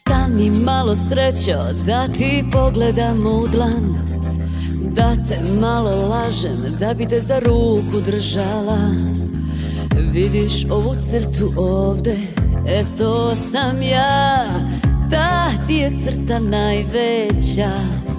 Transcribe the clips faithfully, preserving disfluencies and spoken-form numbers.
Stani malo srećo da ti pogledam u dlan, da te malo lažem da bi te za ruku držala. Vidiš ovu crtu ovde, e to sam ja, ta ti je crta najveća.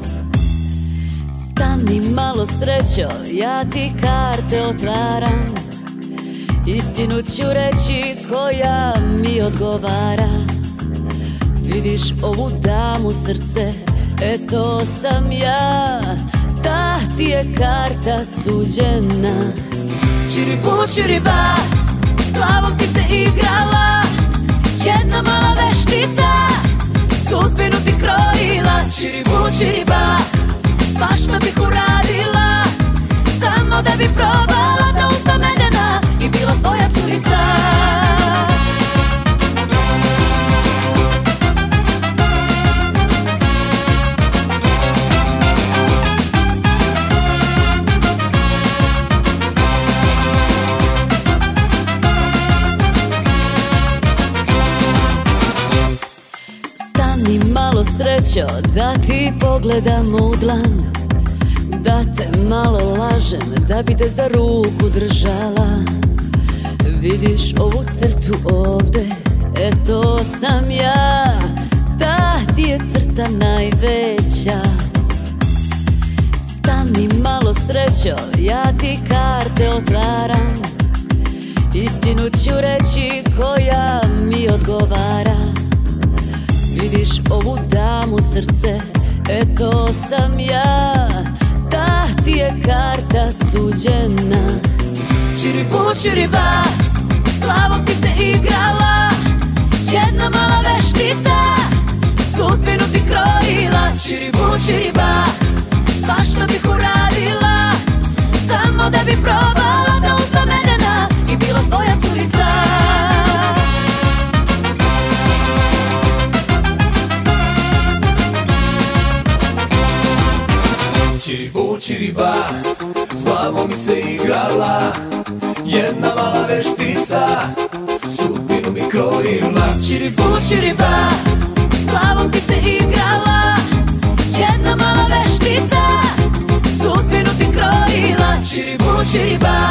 Stani malo srećo, ja ti karte otvaram, istinu ću reći koja mi odgovara. Vidiš ovu damu srce, e to sam ja, ta ti je karta suđena. Čiribu čiriba, s glavom ti se igrala, jedna mala veštica, sudbinu ti krojila. Čiribu čiriba, svašta bih uradila, samo da bi probala da usta medena i bila tvoja curica. Stani malo srećo da ti pogledam u dlan, da te malo lažem da bi te za ruku držala. Vidiš ovu crtu ovde, e to sam ja, ta ti je crta najveća. Stani malo srećo, ja ti karte otvaram, istinu ću reći koja mi odgovara. Vidiš ovu damu srce, e to sam ja, ta ti je karta suđena. Čiribu čiriba, s glavom ti se igrala, jedna mala veštica, sudbinu ti krojila. Čiribu čiriba, svašta bih uradila, samo da bi probala da usta medena i bila tvoja curica. Čiribu čiriba, s glavom mi se igrala, jedna mala veštica, sudbinu mi krojila. Čiribu čiriba, s glavom ti se igrala, jedna mala veštica, sudbinu ti krojila. Čiribu čiriba,